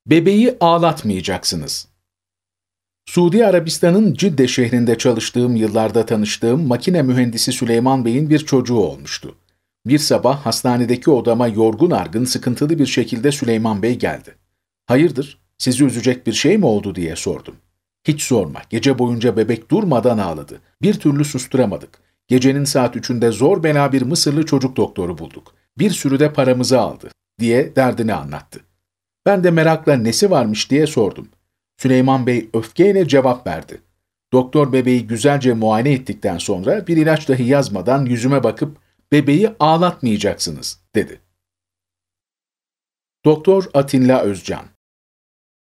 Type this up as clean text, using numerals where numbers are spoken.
Bebeği ağlatmayacaksınız. Suudi Arabistan'ın Cidde şehrinde çalıştığım yıllarda tanıştığım makine mühendisi Süleyman Bey'in bir çocuğu olmuştu. Bir sabah hastanedeki odama yorgun argın sıkıntılı bir şekilde Süleyman Bey geldi. "Hayırdır, sizi üzecek bir şey mi oldu?" diye sordum. "Hiç sorma, gece boyunca bebek durmadan ağladı. Bir türlü susturamadık. Gecenin saat 3'ünde zor bela bir Mısırlı çocuk doktoru bulduk. Bir sürü de paramızı aldı," diye derdini anlattı. Ben de merakla nesi varmış diye sordum. Süleyman Bey öfkeyle cevap verdi. Doktor bebeği güzelce muayene ettikten sonra bir ilaç dahi yazmadan yüzüme bakıp "Bebeği ağlatmayacaksınız," dedi. Doktor Atilla Özcan.